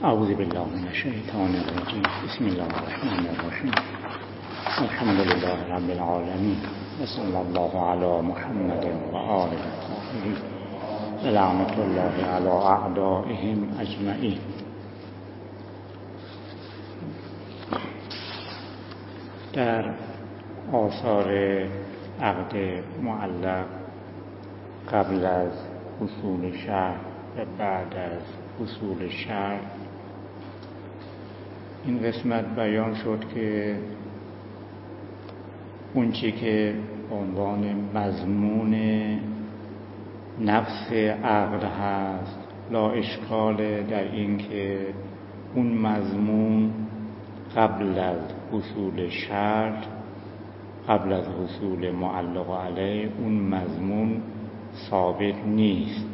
اعوذ بالله من الشیطان الرجیم. بسم الله الرحمن الرحیم. الحمد لله رب العالمین و صلی الله علی محمد و آله الطاهرین و لعنت الله علی اعدائهم اجمعین. در آثار عقد معلق قبل از حصول شرط و بعد از حصول شرط این قسمت بیان شد که اون چی که به عنوان مضمون نفس عقد هست لا اشکال در این که اون مضمون قبل از حصول شرط، قبل از حصول معلق علیه، اون مضمون ثابت نیست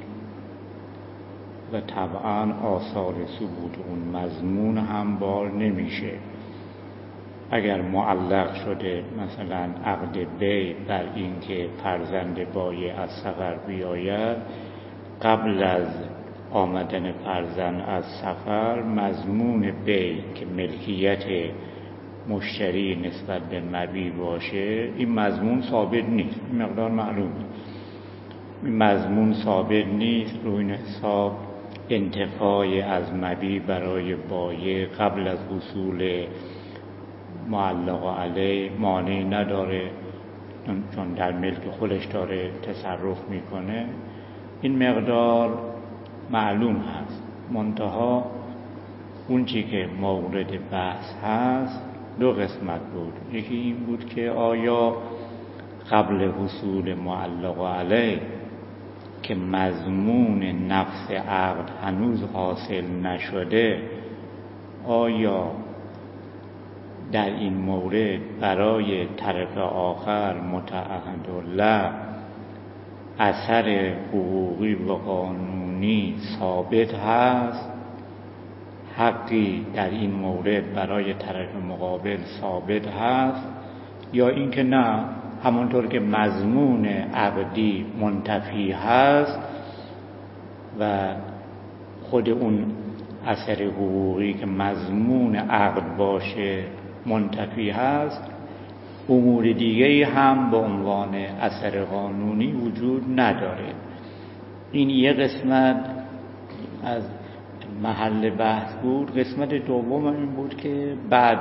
و طبعا آثار ثبوت اون مضمون هم بار نمیشه. اگر معلق شده مثلا عقد بیع بر این که فرزند بایع از سفر بیاید، قبل از آمدن فرزند از سفر مضمون بیع که ملکیت مشتری نسبت به مبیع باشه، این مضمون ثابت نیست. این مقدار معلومه. این مضمون ثابت نیست. روی این حساب انتفاع از مبیع برای بایع قبل از حصول معلق علیه مانع نداره، چون در ملک خودش داره تصرف میکنه. این مقدار معلوم هست. منتها اون چی که مورد بحث هست دو قسمت بود. یکی این بود که آیا قبل حصول معلق علیه که مضمون نفس عقد هنوز حاصل نشده، آیا در این مورد برای طرف آخر متعهدالله اثر حقوقی و قانونی ثابت هست؟ حقی در این مورد برای طرف مقابل ثابت هست، یا اینکه نه، همونطور که مضمون عقدی منتفی هست و خود اون اثر حقوقی که مضمون عقد باشه منتفی هست، امور دیگری هم به عنوان اثر قانونی وجود نداره. این یه قسمت از محل بحث بود. قسمت دوم این بود که بعد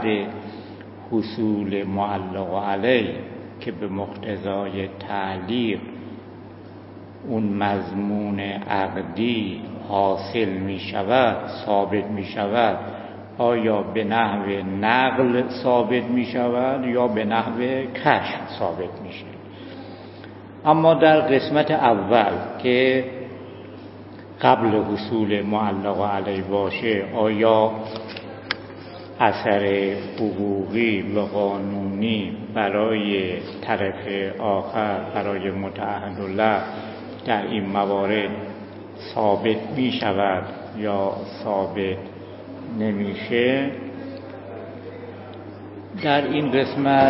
حصول معلق علیه که به مقتضای تعلیق اون مضمون عقدی حاصل می شود، ثابت می شود، آیا به نحو نقل ثابت می شود یا به نحو کشف ثابت می شود. اما در قسمت اول که قبل حصول معلق علیه باشه، آیا اثر حقوقی و قانونی برای طرف آخر، برای متعهدالله در این موارد ثابت می شود یا ثابت نمیشه. در این قسمت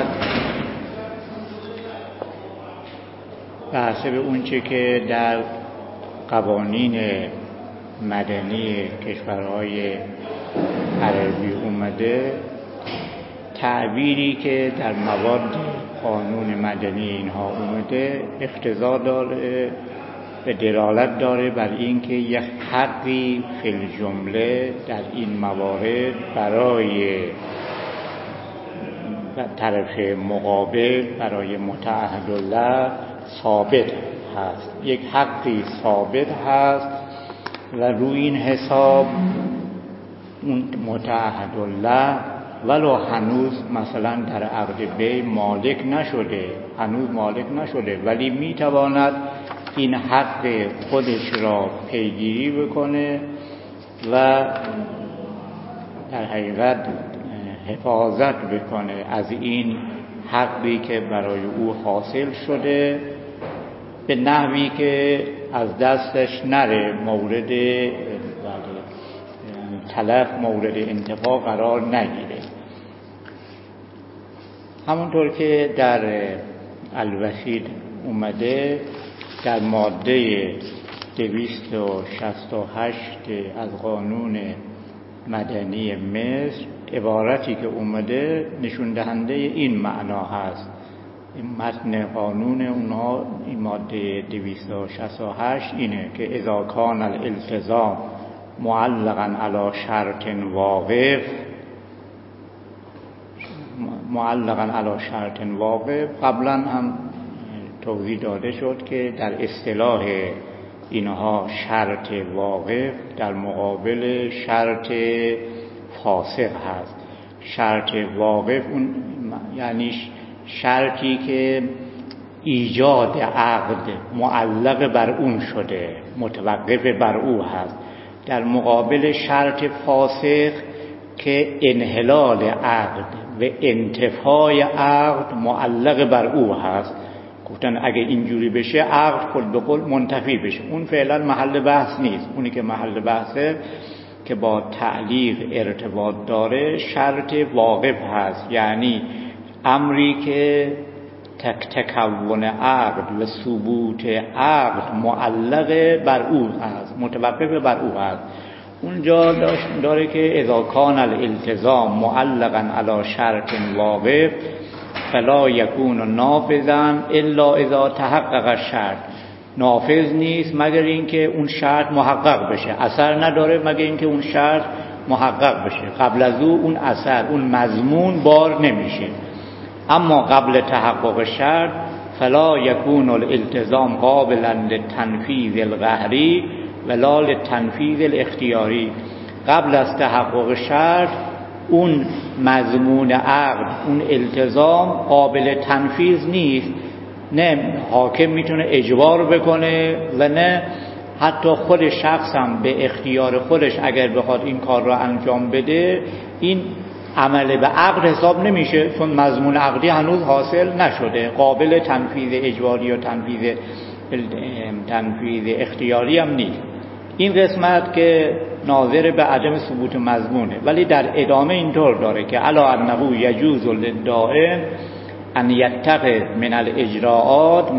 به حسب اونچه که در قوانین مدنی کشورهای عربی اومده، تعبیری که در مواد قانون مدنی اینها اومده اقتضا داره و دلالت داره بر اینکه یک حقی فی الجمله در این موارد برای طرف مقابل، برای متعهدالله ثابت هست. یک حقی ثابت هست و روی این حساب اون متعهدالله ولو هنوز مثلا در عقد بیع مالک نشده، هنوز مالک نشده، ولی میتواند این حق خودش را پیگیری بکنه و در حقیقت حفاظت بکنه از این حقی که برای او حاصل شده، به نحوی که از دستش نره، مورد تلف، مورد انتفاع قرار نگیره. همونطور که در الوحید اومده، در ماده 268 از قانون مدنی مصر عبارتی که اومده نشون دهنده این معنا هست. این متن قانون اونها این ماده 268 اینه که اذا کان الالتزام معلقا علی شرط واقف قبلا هم توضیح داده شد که در اصطلاح اینها شرط واقف در مقابل شرط فاسق هست. شرط واقف اون یعنی شرطی که ایجاد عقد معلق بر اون شده، متوقف بر او هست، در مقابل شرط فاسق که انحلال عقد و انتفاع عقد معلق بر او هست. گفتن اگه اینجوری بشه عقد کل به کل منتفی بشه. اون فعلا محل بحث نیست. اونی که محل بحثه که با تعلیق ارتباط داره شرط واقف هست، یعنی امری که تکون عقد و ثبوت عقد معلق بر او هست، متوقف بر او هست. اونجا داره که اذا کان الالتزام معلقا علی شرط واقف فلا یکون نافذا الا اذا تحقق الشرط. نافذ نیست مگر اینکه اون شرط محقق بشه، اثر نداره مگر اینکه اون شرط محقق بشه. قبل از اون اثر، اون مضمون بار نمیشه. اما قبل تحقق شرط فلا یکون الالتزام قابلا للتنفیذ القهری ولا للتنفیذ الاختیاری. قبل از تحقق شرط اون مضمون عقد، اون التزام قابل تنفیذ نیست. نه حاکم میتونه اجبار بکنه و نه حتی خود شخص هم به اختیار خودش اگر بخواد این کار را انجام بده این عمل به عقد حساب نمیشه، چون مضمون عقدی هنوز حاصل نشده، قابل تنفیذ اجباری و تنفیذ اختیاری هم نیست. این قسمت که ناظر به عدم ثبوت مضمونه، ولی در ادامه اینطور داره که علا انه یجوز للدائن ان یتخذ من الاجراءات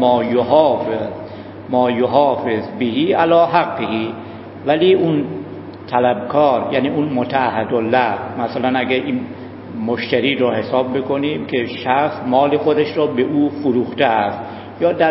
ما یحافظ بهی علی حقه. ولی اون طلبکار یعنی اون متعهد الله، مثلا اگه این مشتری رو حساب بکنیم که شخص مال خودش رو به او فروخته است، یا در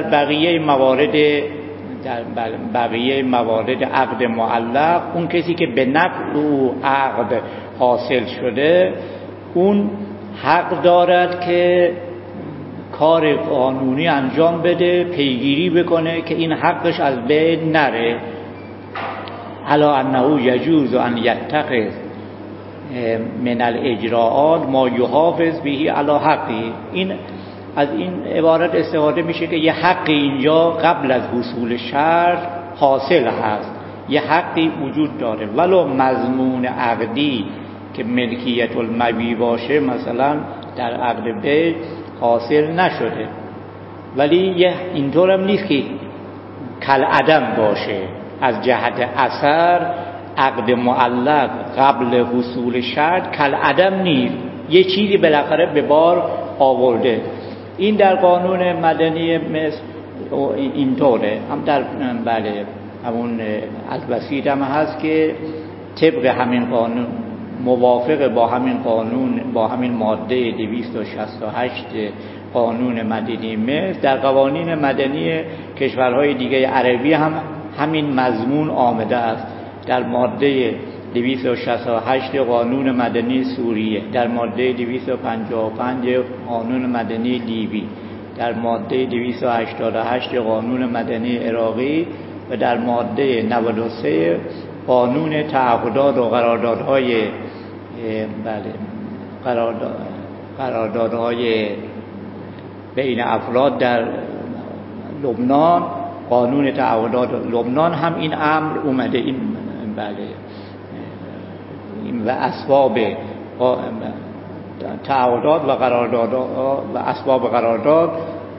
بقیه موارد عقد معلق اون کسی که به نفع او عقد حاصل شده اون حق دارد که کار قانونی انجام بده، پیگیری بکنه که این حقش از بین نره. علا انه یجوز ان یتخذ من الاجراءات ما یحافظ بهی علی حقی. این از این عبارت استفاده میشه که یه حقی اینجا قبل از حصول شرط حاصل هست، یه حقی وجود داره ولو مضمون عقدی که ملکیت المبی باشه مثلا در عقد بیع حاصل نشده، ولی اینطور هم نیست که کل عدم باشه. از جهت اثر عقد معلق قبل حصول شرط کل عدم نیست، یه چیزی بالاخره به بار آورده. این در قانون مدنی مصر اینطوره، هم در همون البسیط هم هست که طبق همین قانون، موافق با همین قانون، با همین ماده 268 قانون مدنی مصر، در قوانین مدنی کشورهای دیگه عربی هم همین مضمون آمده است. در ماده 268 قانون مدنی سوریه، در ماده 255 قانون مدنی لیبی، در ماده 288 قانون مدنی عراقی و در ماده 93 قانون تعهدات و قراردادهای بین افراد در لبنان، قانون تعهدات لبنان هم این امر اومده. این و اسباب تعهدات و قراردادات و اسباب قرارداد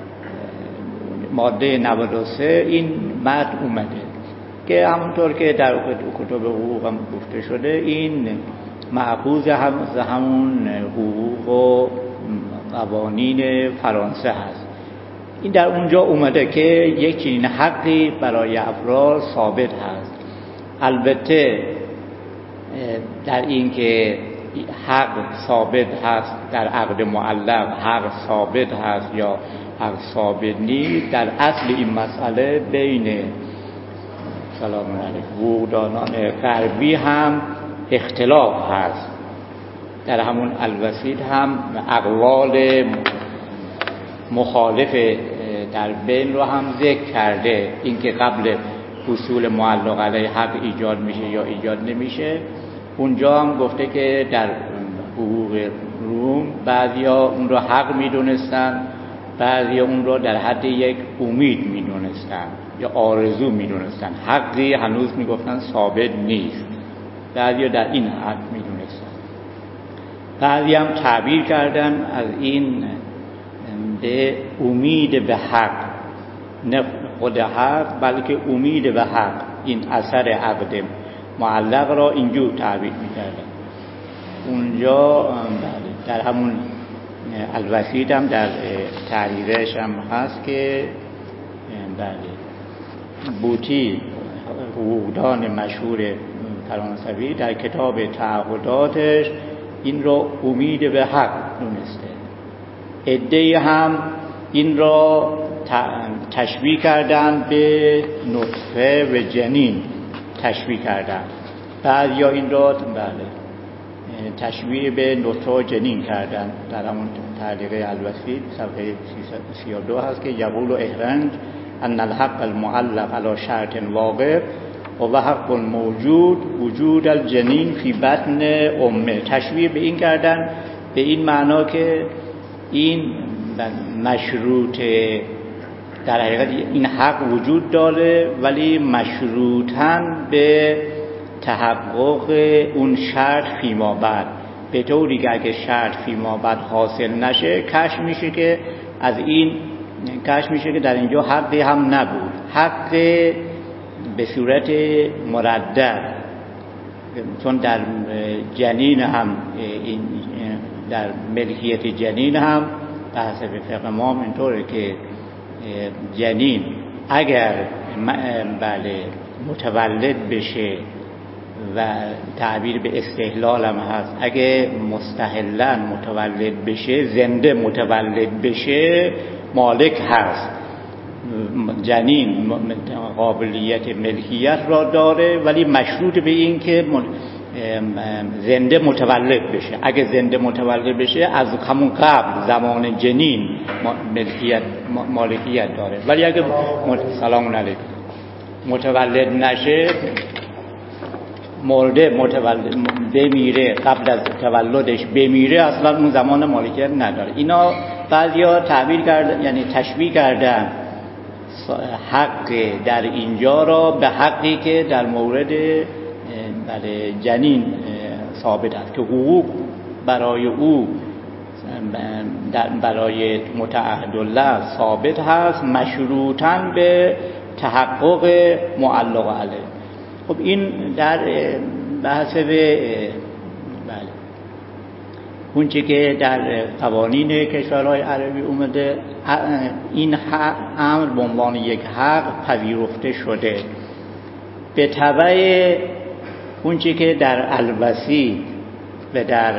ماده 93 این متن اومده که همونطور که در کتب حقوق هم گفته شده این مأخوذ همون حقوق و قوانین فرانسه هست. این در اونجا اومده که یک چنین حقی برای افراد ثابت هست. البته در این که حق ثابت هست در عقد معلق، حق ثابت هست یا حق ثابت نیست، در اصل این مسئله بین سلام علیکم حقوقدانان غربی هم اختلاف هست. در همون الوسیط هم اقوال مخالف در بین رو هم ذکر کرده، اینکه قبل حصول معلق علیه حق ایجاد میشه یا ایجاد نمیشه. اونجا هم گفته که در حقوق روم بعضیا اون رو حق میدونستن، بعضیا اون رو در حد یک امید میدونستن یا آرزو میدونستن، حقی هنوز میگفتن ثابت نیست، بعضیا در این حد میدونستن. بعضی هم تعبیر کردن از این به امید به حق، نه خود حق بلکه امید به حق. این اثر عقد معلق را اینجور تعبیر میکردن. اونجا در همون الوسیط هم در تعریفش هم هست که بوتی حقوقدان مشهور فرانسوی در کتاب تعهداتش این را امید به حق دونسته. عده‌ای هم این را تشبیه کردن به نطفه و جنین، تشبیه کردن. بعضیا این را تشبیه به نطفه و جنین کردن. در همون تعلیق الوسیط صفحه 332 هست که یقول اهرنج ان الحق المعلق على شرط واقع و حق موجود وجود الجنین فی بطن امه. تشبیه به این کردن به این معنا که این مشروط، در حقیقت این حق وجود داره ولی مشروطاً به تحقق اون شرط فیما بعد، به طوری که اگه شرط فیما بعد حاصل نشه کشف میشه که از این کشف میشه که در اینجا حقی هم نبود، حق به صورت مردد. چون در جنین هم در ملکیت جنین هم به حسب فقه ما اینطوره که جنین اگر متولد بشه و تعبیر به استحلال هم هست، اگه مستحلن متولد بشه، زنده متولد بشه، مالک هست. جنین قابلیت ملکیت را داره ولی مشروط به این که زنده متولد بشه. اگه زنده متولد بشه از همون قبل زمان جنین مالکیت داره، ولی اگه سلام علیکم متولد نشه، مرده متولد بمیره، قبل از تولدش بمیره، اصلا اون زمان مالکیت نداره. اینا بعضیا تعبیر کردن، یعنی تشبیه کردن حق در اینجا را به حقی که در مورد جنین ثابت است که حقوق برای او برای متعهدالله ثابت هست مشروطاً به تحقق معلق علیه. خب این در بحث اون چی که در قوانین کشورهای عربی اومده، این امر به عنوان یک حق پذیرفته شده. به تبع اون چی که در الوسیط و در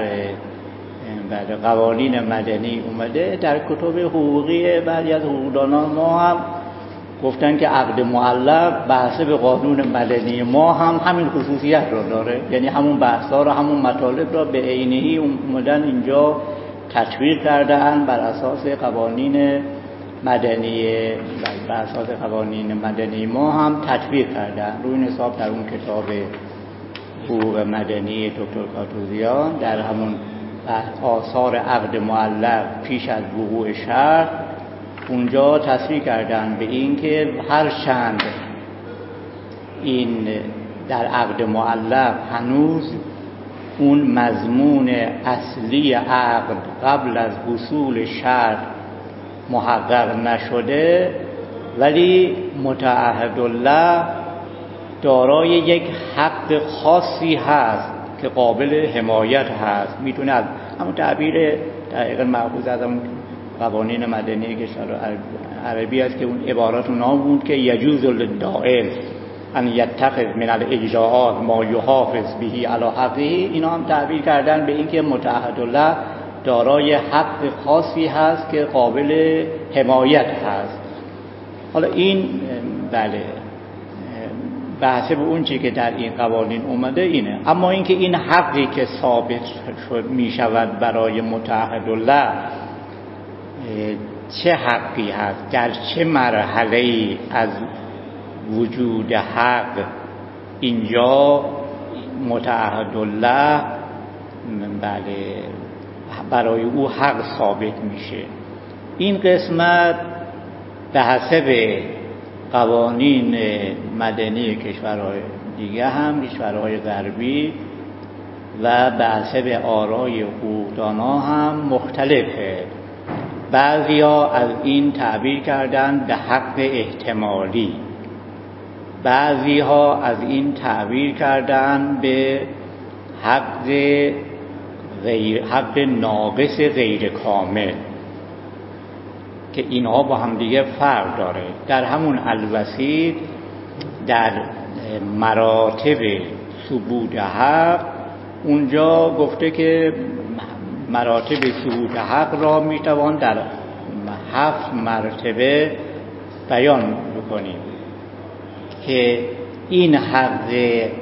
قوانین مدنی اومده، در کتب حقوقی بعضی از حقوقدانان ما هم گفتن که عقد معلق بحث به قانون مدنی ما هم همین خصوصیت رو داره، یعنی همون بحث‌ها رو، همون مطالب رو به عینه‌ای اومدن اینجا تطبیق کردن بر اساس قوانین مدنی، بر اساس قوانین مدنی ما هم تطبیق کردن. روی این حساب در اون کتاب حقوق مدنی دکتر کاتوزیان در همون آثار عقد معلق پیش از وقوع شرط اونجا تصریح کردن به این که هر چند این در عقد معلق هنوز اون مضمون اصلی عقد قبل از حصول شرط محقق نشده، ولی متعهدالله دارای یک حق خاصی هست که قابل حمایت هست. میتونه از همون تعبیر دقیقاً مأخوذ از اون قوانین مدنی کشور عربی است که اون عبارات اونها بود که یجوز للدائل، ان یتخذ من الاجزاءات ما یحافظ به علی حقه، اینا هم تعبیر کردن به اینکه متعهدالله دارای حق خاصی هست که قابل حمایت هست. حالا این بله بحث به اون چی که در این قوانین اومده اینه. اما اینکه این حقی که ثابت شد می شود برای متعهدالله چه حقی هست، در چه مرحله‌ای از وجود حق اینجا متعهدالله بله برای او حق ثابت میشه، این قسمت به حسب قوانین مدنی کشورهای دیگه هم کشورهای غربی و به حسب آرای حقوقدانا هم مختلفه. بعضیا از این تعبیر کردن به حق احتمالی، بعضی ها از این تعبیر کردن به حق ناقص غیر کامل که اینها با هم دیگه فرق داره. در همون الوسیط در مراتب ثبوت حق اونجا گفته که مراتب ثبوت حق را میتوان در 7 مرتبه بیان بکنیم که این حق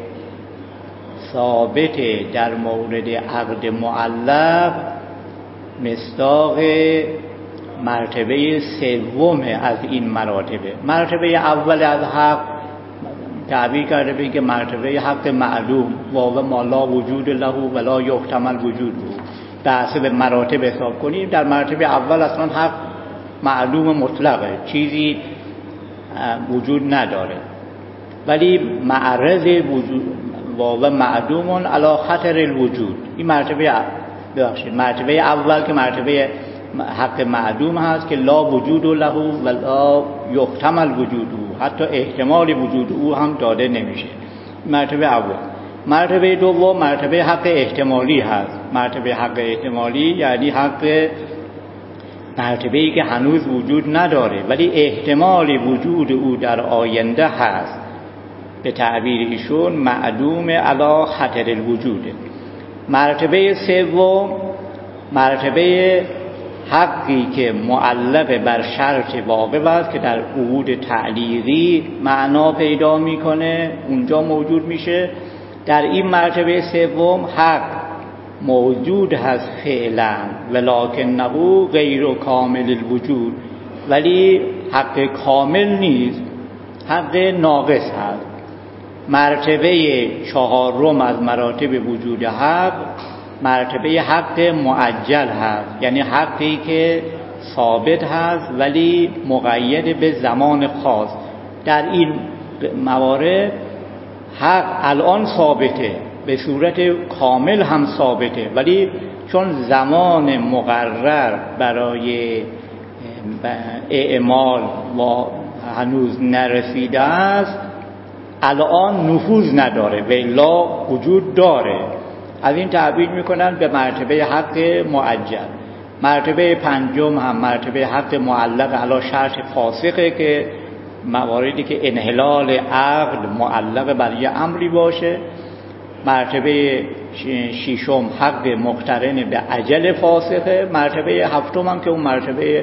ثابت در مورد عقد معلق مصداق مرتبه سوم از این مراتبه. مرتبه اول از حق تعبیر کرده به که مرتبه حق معلوم و ما لا وجود له ولا یحتمل وجود بود. در حسب مراتب حساب کنیم در مرتبه اول اصلا حق معلوم مطلقه، چیزی وجود نداره، ولی معرض وجود و معدوم علی خطر الوجود. این مرتبه اول که مرتبه حق معدوم هست که لا وجود له و لا یحتمل وجوده، حتی احتمال وجود او هم داده نمیشه. مرتبه اول. مرتبه دوم مرتبه حق احتمالی هست. مرتبه حق احتمالی یعنی حق مرتبه‌ای که هنوز وجود نداره ولی احتمال وجود او در آینده هست، به تعبیر ایشون معدوم علی خطر الوجوده. مرتبه سوم مرتبه حقی که معلق بر شرط واقع است که در عقود تعلیقی معنا پیدا میکنه، اونجا موجود میشه. در این مرتبه سوم حق موجود هست فعلا ولکنه غیر کامل الوجود، ولی حق کامل نیست، حق ناقص هست. مرتبه چهارم از مراتب وجود حق مرتبه حق معجل هست، یعنی حقی که ثابت هست ولی مقید به زمان خاص. در این موارد حق الان ثابته، به صورت کامل هم ثابته، ولی چون زمان مقرر برای اعمال و هنوز نرسیده است الان نفوذ نداره و الا وجود داره. از این تعبیر میکنن به مرتبه حق معجل. مرتبه پنجم هم مرتبه حق معلق علی شرط فاسقه که مواردی که انحلال عقد معلق بر یه امری باشه. مرتبه ششم حق مقترن به اجل فاسقه. مرتبه هفتم هم که اون مرتبه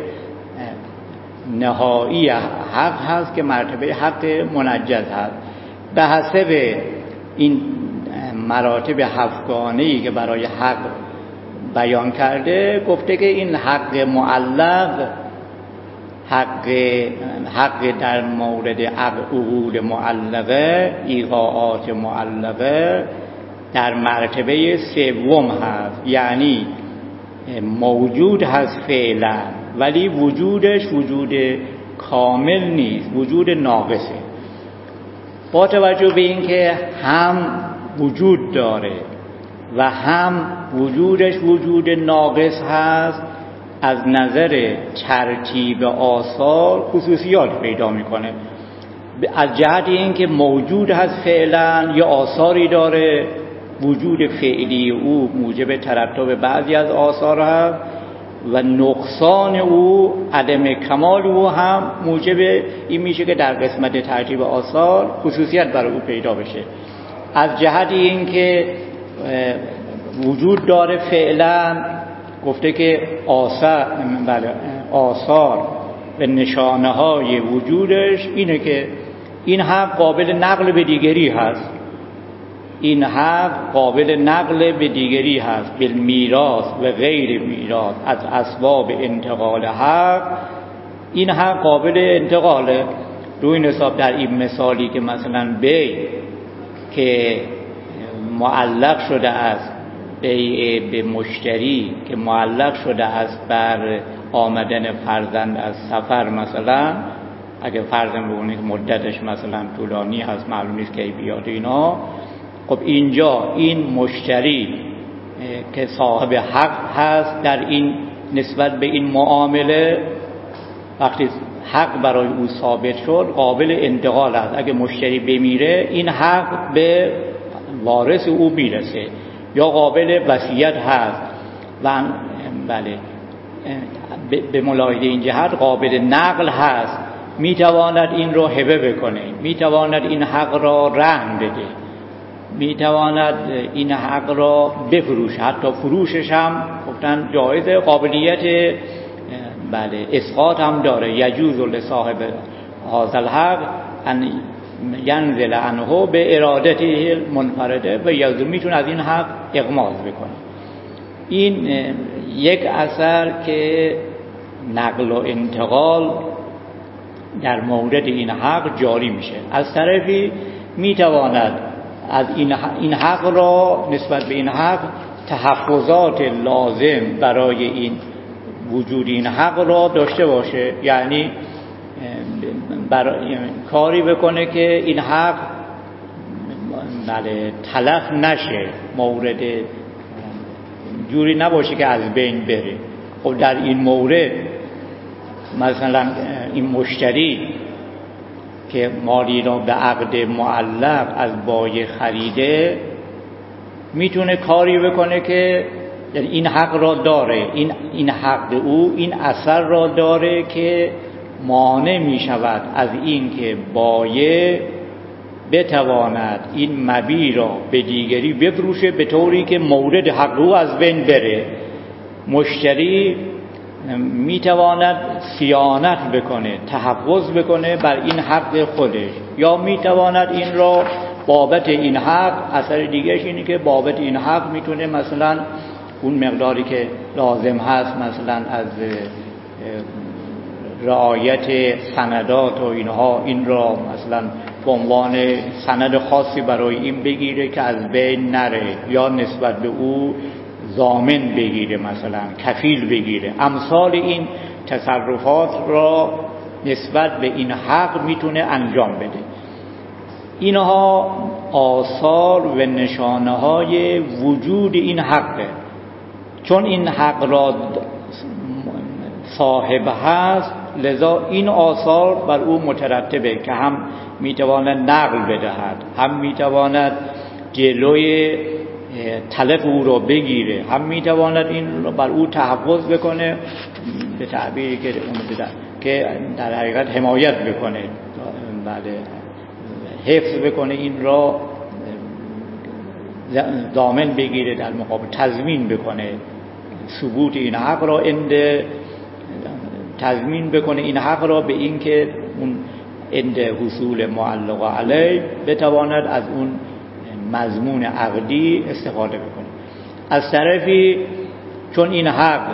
نهایی حق هست که مرتبه حق منجز هست. به حسب این مراتب هفتگانه‌ای که برای حق بیان کرده گفته که این حق معلق حق در مورد عقود معلقه، ایقاعات معلقه در مرتبه سوم هست، یعنی موجود هست فعلا ولی وجودش وجود کامل نیست، وجود ناقصه. با توجه به اینکه هم وجود داره و هم وجودش وجود ناقص هست، از نظر ترتیب آثار خصوصیات پیدا میکنه. از جهت اینکه موجود هست فعلا یا آثاری داره، وجود فعلی او موجب ترتب بعضی از آثار هست و نقصان او، عدم کمال او هم موجب این میشه که در قسمت ترتیب آثار خصوصیت برای او پیدا بشه. از جهت این که وجود داره فعلا، گفته که آثار و نشانه های وجودش اینه که این حق قابل نقل به دیگری هست، این حق قابل نقل به دیگری هست، بالمیراث و غیر میراث، از اسباب انتقال حق این حق قابل انتقاله. روی این حساب در این مثالی که مثلا بی که معلق شده است، بیع به مشتری که معلق شده است بر آمدن فرزند از سفر، مثلا اگه فرزند بگونه که مدتش مثلا طولانی هست، معلوم نیست کی بیاد اینا، خب اینجا این مشتری که صاحب حق هست در این نسبت به این معامله، وقتی حق برای او ثابت شد قابل انتقال است. اگه مشتری بمیره این حق به وارث او میرسه، یا قابل وصیت هست و بله به ملاحظه این جهت قابل نقل هست، میتواند این رو هبه بکنه، میتواند این حق را رهن بده، میتواند این حق را بفروشه، حتی فروشش هم گفتن جایزه، قابلیت بله اسقاط هم داره. یجوز لصاحب هذا الحق ان ینزل عنه به ارادته المنفرده و یزدو، میتونه از این حق اغماض بکنه. این یک اثر که نقل و انتقال در مورد این حق جاری میشه. از طرفی میتواند از این حق را، نسبت به این حق تحفظات لازم برای این وجود این حق را داشته باشه، یعنی کاری بکنه که این حق بله تلف نشه، مورد جوری نباشه که از بین بره. خب در این مورد مثلا این مشتری که مالی را به عقد معلق از بایع خریده میتونه کاری بکنه که یعنی این حق را داره، این حق او این اثر را داره که مانع می شود از این که بایع بتواند این مبیع را به دیگری بفروشه به طوری که مورد حق او از بین بره. مشتری میتواند صیانت بکنه، تحفظ بکنه بر این حق خودش، یا میتواند این را بابت این حق، اثر دیگرش اینه که بابت این حق میتونه مثلا اون مقداری که لازم هست مثلا از رعایت سندات و اینها، این را مثلا به عنوان سند خاصی برای این بگیره که از بین نره، یا نسبت به او ضامن بگیره، مثلا کفیل بگیره. امثال این تصرفات را نسبت به این حق میتونه انجام بده. اینها آثار و نشانه های وجود این حقه. چون این حق را صاحب هست، لذا این آثار بر او مترتبه که هم میتواند نقل بدهد، هم میتواند جلوی تلف او را بگیره، هم میتواند این را بر او تحفظ بکنه، به تعبیری که که در حقیقت حمایت بکنه، بله حفظ بکنه، این را ضامن بگیره، در مقابل تضمین بکنه ثبوت این حق را، تضمین بکنه این حق را به این که اون عند حصول معلق علیه بتواند از اون مضمون عقدی استفاده بکنه. از طرفی چون این حق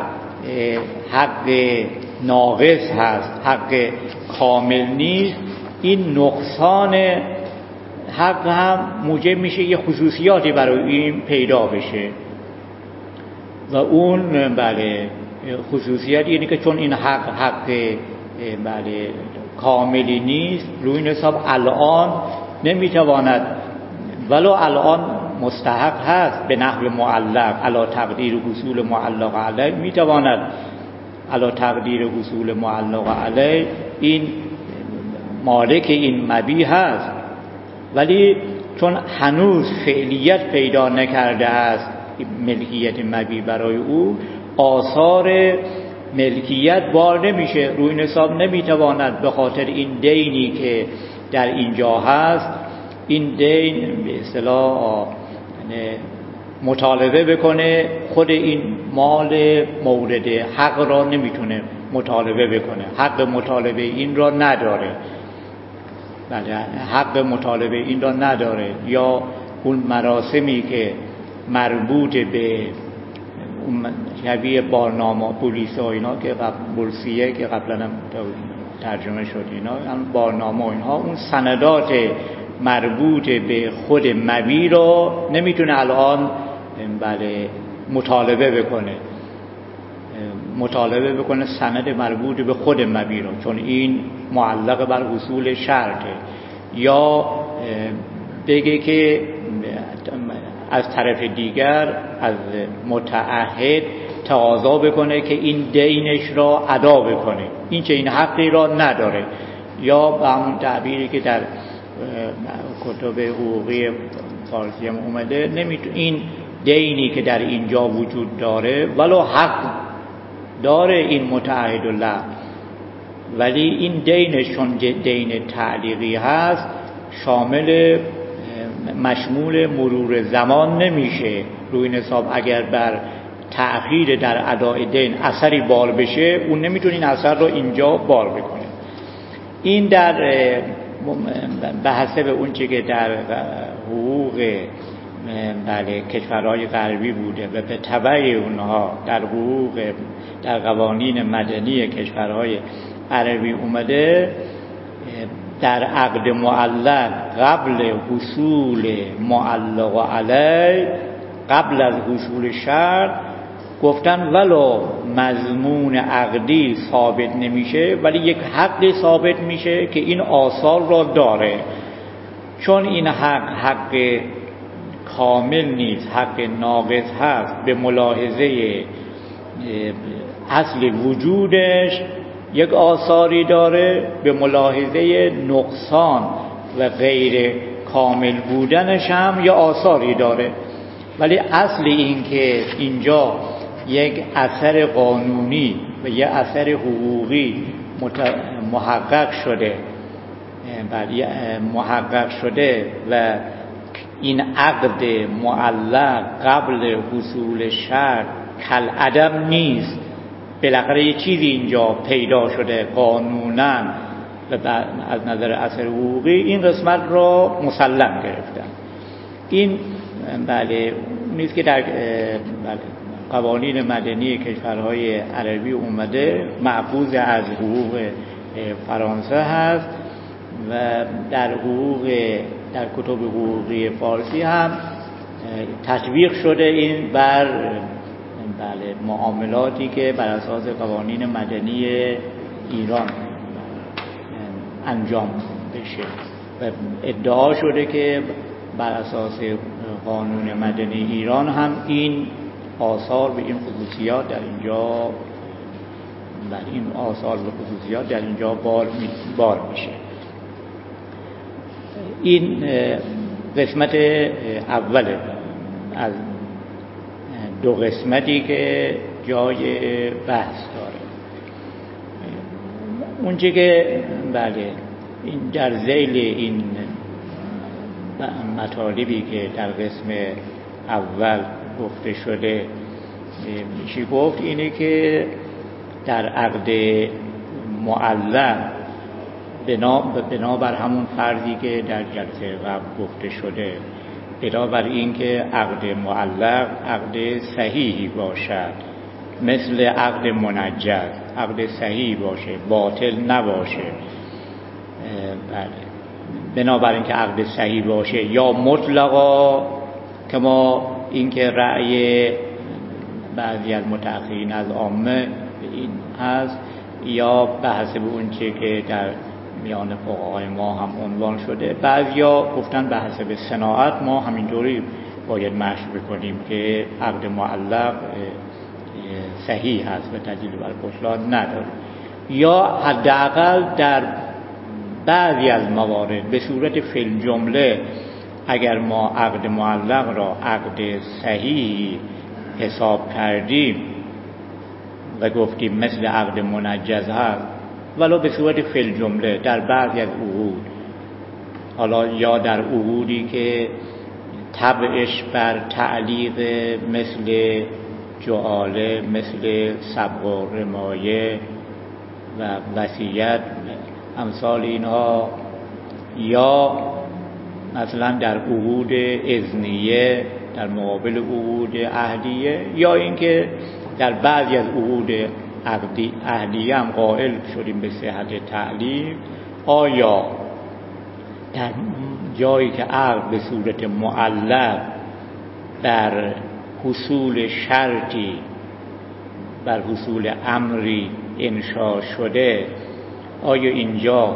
ناقص هست، حق کامل نیست، این نقصان حق هم موجب میشه یه خصوصیاتی برای این پیدا بشه و اون بله خصوصیت اینه که چون این حق بله کاملی نیست، روی این حساب الان نمیتواند، ولو الان مستحق هست به نحو معلق علی تقدیر حصول معلق علیه، میتواند علی تقدیر حصول معلق علیه این مالک این مبیع هست، ولی چون هنوز فعلیت پیدا نکرده است ملکیت مبیع برای او، آثار ملکیت بار نمیشه. روی نصاب نمیتواند به خاطر این دینی که در اینجا هست، این دین به اصطلاح مطالبه بکنه، خود این مال مورد حق را نمیتونه مطالبه بکنه، حق مطالبه این را نداره. بله، حق مطالبه این را نداره. یا اون مراسمی که مربوط به شبیه بارنامه پلیس و اینا که بورسیه که قبلا هم ترجمه شد، اینا هم بارنامه و اینها، اون سندات مربوط به خود مبی رو نمیتونه الان بله مطالبه بکنه سند مربوط به خود مبی رو، چون این معلق بر اصول شرطه. یا بگه که از طرف دیگر از متعهد تقاضا بکنه که این دینش را ادا بکنه، این چه این حقی را نداره. یا به همون تعبیری که در کتب حقوقی فارسی هم اومده، این دینی که در اینجا وجود داره ولو حق داره این متعهد له، ولی این دینش چون دین تعلیقی هست مشمول مرور زمان نمیشه. روی نصاب اگر بر تأخیر در ادای دین اثری بار بشه، اون نمیتونه این اثر رو اینجا بار بکنه. این در به حسب اون چه که در حقوق بله کشورهای غربی بوده و به تبع اونها در قوانین مدنی کشورهای عربی اومده، در عقد معلق قبل حصول معلق علی، قبل از حصول شرط، گفتن ولو مضمون عقدی ثابت نمیشه ولی یک حقی ثابت میشه که این آثار را داره. چون این حق کامل نیست، حق ناقص هست، به ملاحظه اصل وجودش یک آثاری داره، به ملاحظه نقصان و غیر کامل بودنش هم یک آثاری داره. ولی اصل این که اینجا یک اثر قانونی و یک اثر حقوقی محقق شده و این عقد معلق قبل حصول شرط کالعدم نیست، بالاخره یه چیزی اینجا پیدا شده قانونا و از نظر اثر حقوقی این قسمت را مسلم گرفتن. این بله نیست که در قوانین مدنی کشورهای عربی اومده، مأخوذ از حقوق فرانسه هست و در کتب حقوقی فارسی هم تطبیق شده این بر معاملاتی که بر اساس قوانین مدنی ایران انجام بشه و ادعا شده که بر اساس قانون مدنی ایران هم این آثار و این خصوصیات در اینجا بار میشه. این قسمت اول از دو قسمتی که جای بحث داره. اونچه که این در ذیل این مطالبی که در قسم اول گفته شده میشه گفت اینه که در عقد معلق بنابر همون فرضی که در جلسه قبل گفته شده، بنابر این که عقد معلق عقد صحیحی باشد، مثل عقد منجز عقد صحیح باشه، باطل نباشه، بنابر این که عقد صحیح باشه، یا مطلقا که ما این که رأی بعضی از متأخرین از عامه این هست، یا به حسب اون چه که در میان فقهای ما هم عنوان شده، بعضیا گفتن به حسب صناعت ما همینطوری باید مشی بکنیم که عقد معلق صحیح هست و دلیل بر بطلان نداره، یا حداقل در بعضی از موارد به صورت فی الجمله اگر ما عقد معلق را عقد صحیح حساب کردیم و گفتیم مثل عقد منجز هست، ولو به صورت فی الجمله در بعضی از عقود، حالا یا در عقودی که طبعش بر تعلیق مثل جعاله، مثل سبق و رمایه و وصیت امثال اینها، یا مثلا در عقود اذنیه در مقابل عقود عهدیه، یا اینکه در بعضی از عقود عهدیه هم قائل شدیم به صحت تعلیق. آیا در جایی که عقد به صورت معلق بر حصول شرطی، بر حصول امری انشا شده، آیا اینجا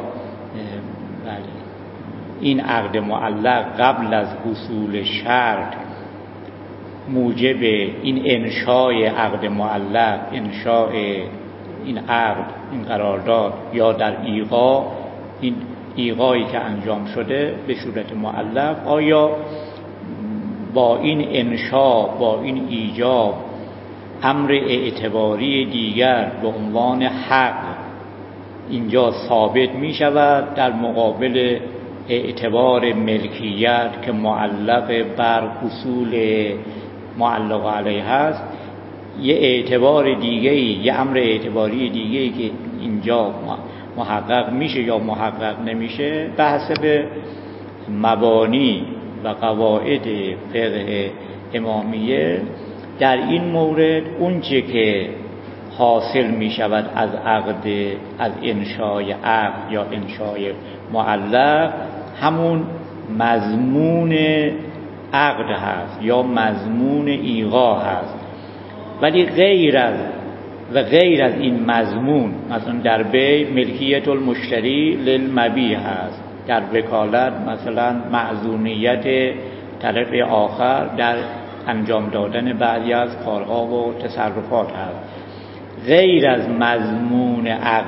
این عقد معلق قبل از حصول شرط موجب این انشای عقد معلق، انشای این عقد، این قرارداد، یا در ایقاع، این ایقاعی که انجام شده به صورت معلق، آیا با این انشا، با این ایجاب، امر اعتباری دیگر به عنوان حق اینجا ثابت می شود در مقابل اعتبار ملکیت که معلق بر حصول معلق علیه هست؟ یه اعتبار دیگه‌ای، یه امر اعتباری دیگه‌ای که اینجا محقق میشه یا محقق نمیشه، به حسب مبانی و قواعد فقه امامیه در این مورد اونچه که حاصل می شود از عقد، از انشای عقد یا انشای معلق، همون مضمون عقد هست یا مضمون ایقاع هست. ولی غیر از این مضمون، مثلا در بیع ملکیت المشتری للمبیع هست، در وکالت مثلا معزومیت طرف آخر در انجام دادن بعضی از کارها و تصرفات هست. غیر از مضمون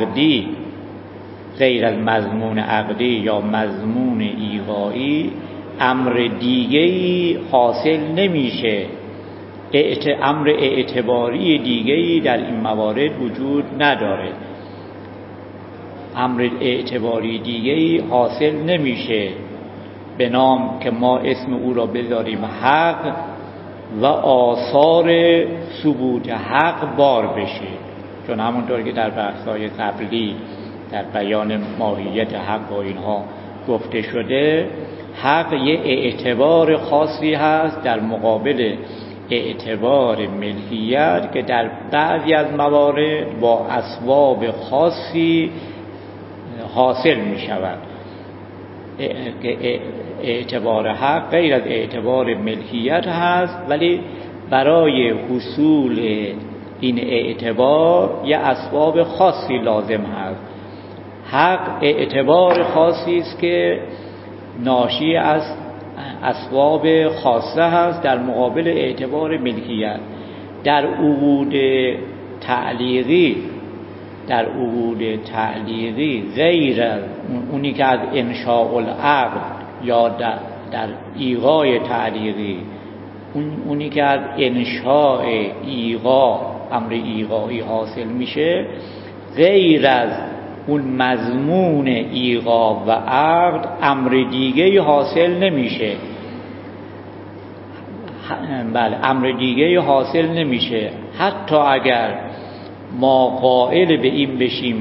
عقدی یا مضمون ایقاعی امر دیگه‌ای حاصل نمیشه، امر اعتباری دیگه‌ای در این موارد وجود نداره. امر اعتباری دیگه‌ای حاصل نمیشه به نام که ما اسم او را بذاریم حق و آثار ثبوت حق بار بشه. چون همونطور که در بحث‌های قبلی در بیان ماهیت حق و اینها گفته شده، حق یه اعتبار خاصی هست در مقابل اعتبار ملکیت که در بعضی از موارد با اسباب خاصی حاصل می شود. اعتبار حق غیر از اعتبار ملکیت هست، ولی برای حصول این اعتبار یه اسباب خاصی لازم هست. حق اعتبار خاصی است که ناشی از اسباب خاصه هست در مقابل اعتبار ملکیت. در عقود تعلیقی غیر از اونی که از انشاء العقد یا در ایقاع تعلیقی اونی که از انشاء ایقاع، امر ایقاعی حاصل میشه، غیر از اون مضمون ایقاع و عقد امر دیگه حاصل نمیشه. بله، امر دیگه حاصل نمیشه. حتی اگر ما قائل به این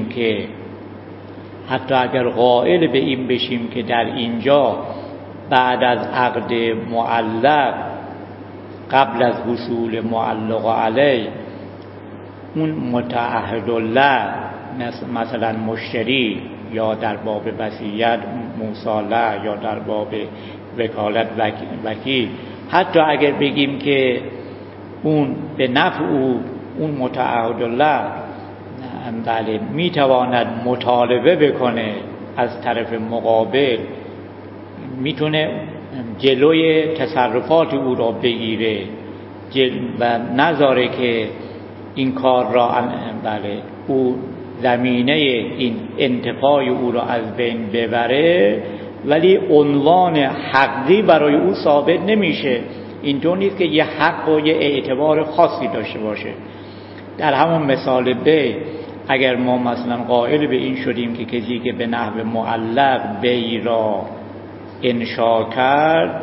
بشیم که در اینجا بعد از عقد معلق قبل از حصول معلق علیه اون متعهد الله مثلا مشتری یا در باب وصیت مصالحه یا در باب وکالت وکیل، حتی اگر بگیم که اون به نفع اون متعهد الله بله میتواند مطالبه بکنه از طرف مقابل، میتونه جلوی تصرفات او را بگیره و نذاره که این کار را بله او زمینه این انتفاع او را از بین ببره، ولی عنوان حقی برای او ثابت نمیشه. اینطور نیست که یه حق و یه اعتبار خاصی داشته باشه. در همون مثال بی اگر ما مثلا قائل به این شدیم که کسی که به نحو معلق بی را انشا کرد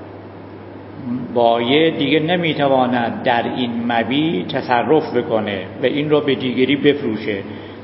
باید دیگه نمیتواند در این مبی تصرف بکنه و این رو به دیگری بفروشه،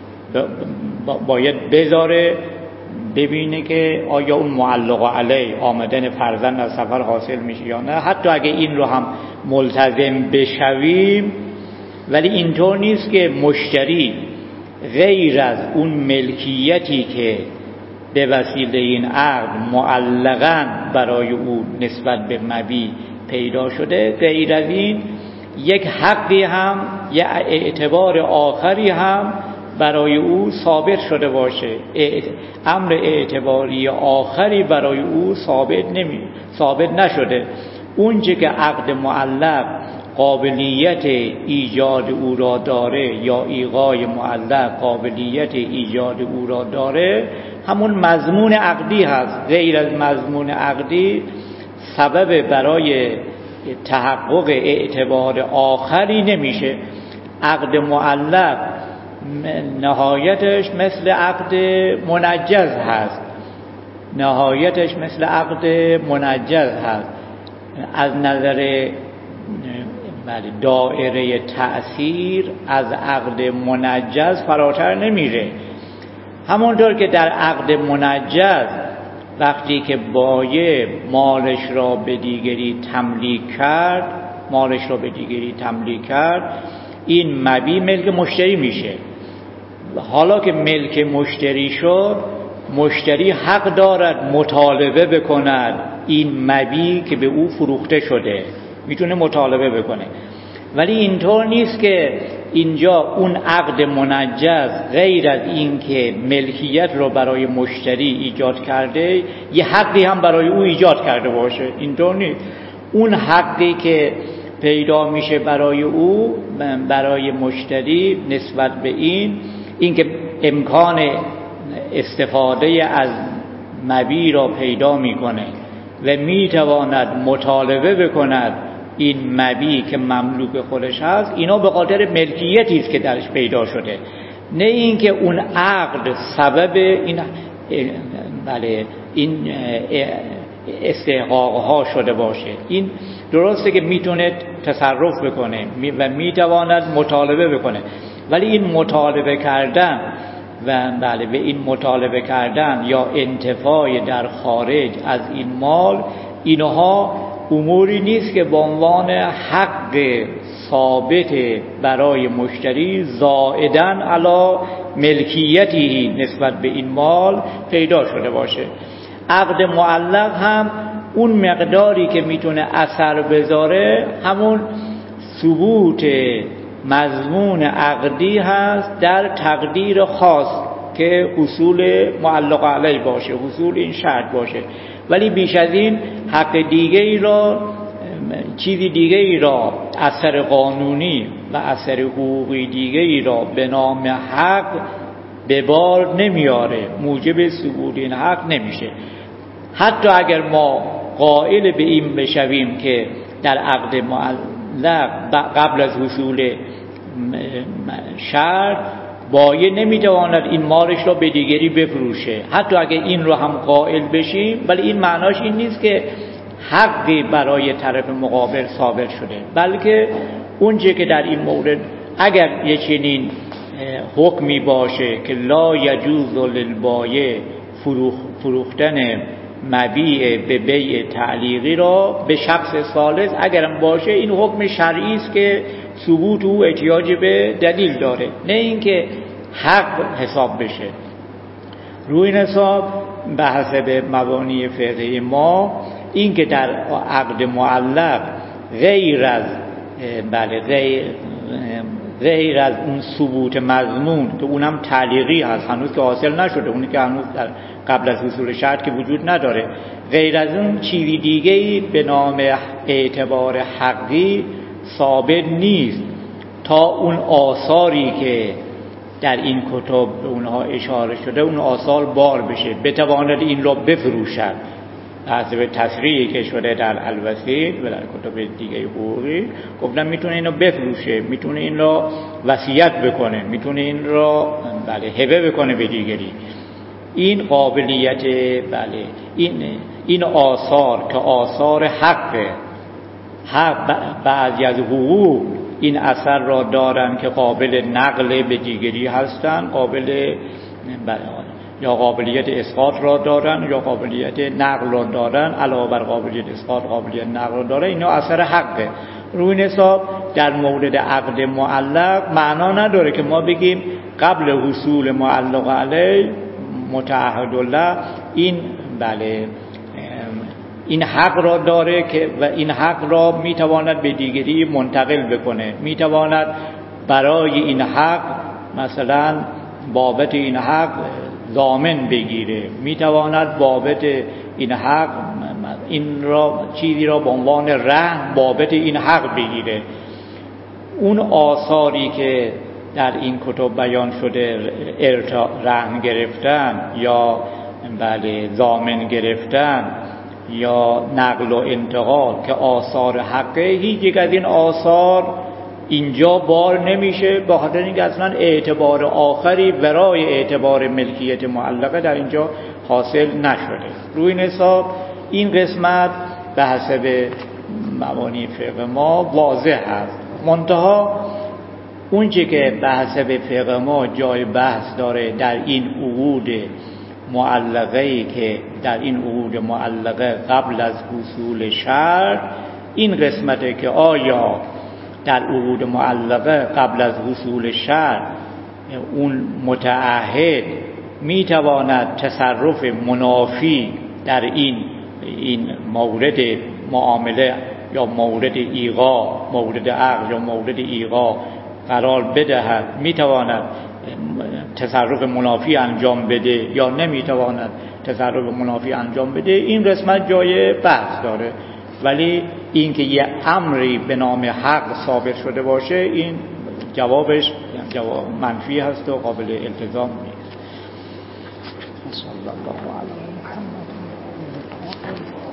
باید بذاره ببینه که آیا اون معلق علی آمدن فرزند از سفر حاصل میشه یا نه. حتی اگه این رو هم ملتزم بشویم ولی اینطور نیست که مشتری غیر از اون ملکیتی که به وسیله این عقد معلقاً برای او نسبت به مبی پیدا شده، غیر از این یک حقی هم یا اعتبار آخری هم برای او ثابت شده باشه. امر اعتباری آخری برای او ثابت نشده. اون چه که عقد معلق قابلیت ایجاد او را داره یا ایغای معلق قابلیت ایجاد او را داره همون مضمون عقدی هست. غیر از مضمون عقدی سبب برای تحقق اعتبار آخری نمیشه. عقد معلق نهایتش مثل عقد منجز هست، نهایتش مثل عقد منجز هست. از نظر دایره تأثیر از عقد منجز فراتر نمیره. همونطور که در عقد منجز وقتی که بایع مالش را به دیگری تملیک کرد این مبی ملک مشتری میشه. حالا که ملک مشتری شد مشتری حق دارد مطالبه بکند این مبی که به او فروخته شده، میتونه مطالبه بکنه. ولی اینطور نیست که اینجا اون عقد منجز غیر از این که ملکیت رو برای مشتری ایجاد کرده یه حقی هم برای او ایجاد کرده باشه. اینطور نیست. اون حقی که پیدا میشه برای او برای مشتری نسبت به این که امکان استفاده از مبی را پیدا میکنه و میتواند مطالبه بکند این مبی که مملوک خودش هست، اینا به خاطر ملکیتی است که درش پیدا شده، نه اینکه اون عقد سبب این استحقاق ها شده باشه. این درسته که میتونه تصرف بکنه و میتواند مطالبه بکنه، ولی این مطالبه کردن و این مطالبه کردن یا انتفاع در خارج از این مال، اینها اموری نیست که به عنوان حق ثابت برای مشتری زائداً علی ملکیتی نسبت به این مال پیدا شده باشه. عقد معلق هم اون مقداری که میتونه اثر بذاره همون ثبوت مضمون عقدی هست در تقدیر خاص که اصول معلق علی باشه، اصول این شرط باشه. ولی بیش از این حق دیگری را، چیزی دیگری را، اثر قانونی و اثر حقوقی دیگری را به نام حق به بار نمیاره، موجب ثبوت این حق نمیشه. حتی اگر ما قائل به این بشویم که در عقد معلق قبل از حصول شرط بایع نمیتواند این مالش را به دیگری بفروشه، حتی اگر این رو هم قائل بشیم، ولی این معناش این نیست که حقی برای طرف مقابل ثابت شده، بلکه اونچه که در این مورد اگر یه چنین حکمی باشه که لا یجوز للبایع فروختن مبیع به بیع تعلیقی را به شخص ثالث اگرم باشه، این حکم شرعی است که ثبوت او احتیاج به دلیل داره، نه اینکه حق حساب بشه. روی این حساب به حسب مبانی فقهی ما این که در عقد معلق غیر از اون ثبوت مضمون که اونم تعلیقی هست، هنوز که حاصل نشده، اونی که هنوز در قبل از حصول شرط که وجود نداره، غیر از اون چیزی دیگه‌ای به نام اعتبار حقی ثابت نیست تا اون آثاری که در این کتب به اونها اشاره شده اون آثار بار بشه، بتواند این را بفروشد. حسب تصریحی که شده در الوسیط و در کتب دیگه حقوقی گفتن میتونه اینو بفروشه، میتونه این رو وصیت بکنه، میتونه این رو هبه بکنه به دیگری. این قابلیت این آثار که آثار حقه، بعضی از حقوق این اثر را دارن که قابل نقل به دیگری هستن، یا قابلیت اسقاط را دارن یا قابلیت نقل را دارن، علاوه بر قابلیت اسقاط قابلیت نقل را دارن. اینا اثر حقه. روی این حساب در مورد عقد معلق معنا نداره که ما بگیم قبل حصول معلق علیه متعهد الله این حق را داره که و این حق را میتواند به دیگری منتقل بکنه، میتواند برای این حق مثلا بابت این حق ضامن بگیره، میتواند بابت این حق چیزی را به عنوان رهن بابت این حق بگیره. اون آثاری که در این کتب بیان شده، رهن گرفتن یا ضامن گرفتن یا نقل و انتقال که آثار حقه، هیچ یک از این آثار اینجا بار نمیشه، به خاطر اینکه اصلا اعتبار آخری برای اعتبار ملکیت معلقه در اینجا حاصل نشده. روی این حساب این قسمت به حسب مبانی فقه ما واضح هست. منتها اونچه که به حسب فقه ما جای بحث داره در این عقود معلقه‌ای که در این عقود معلقه قبل از حصول شرط، این قسمته که آیا در عقود معلقه قبل از حصول شرط اون متعهد میتواند تصرف منافی در این مورد معامله یا مورد ایقاع، مورد عقد یا مورد ایقاع قرار بدهد، میتواند تصرف منافی انجام بده یا نمیتواند تصرف منافی انجام بده. این قسمت جای بحث داره، ولی این که یه امری به نام حق ثابت شده باشه، این جوابش جواب منفی هست و قابل التزام نیست. صلی الله علی محمد.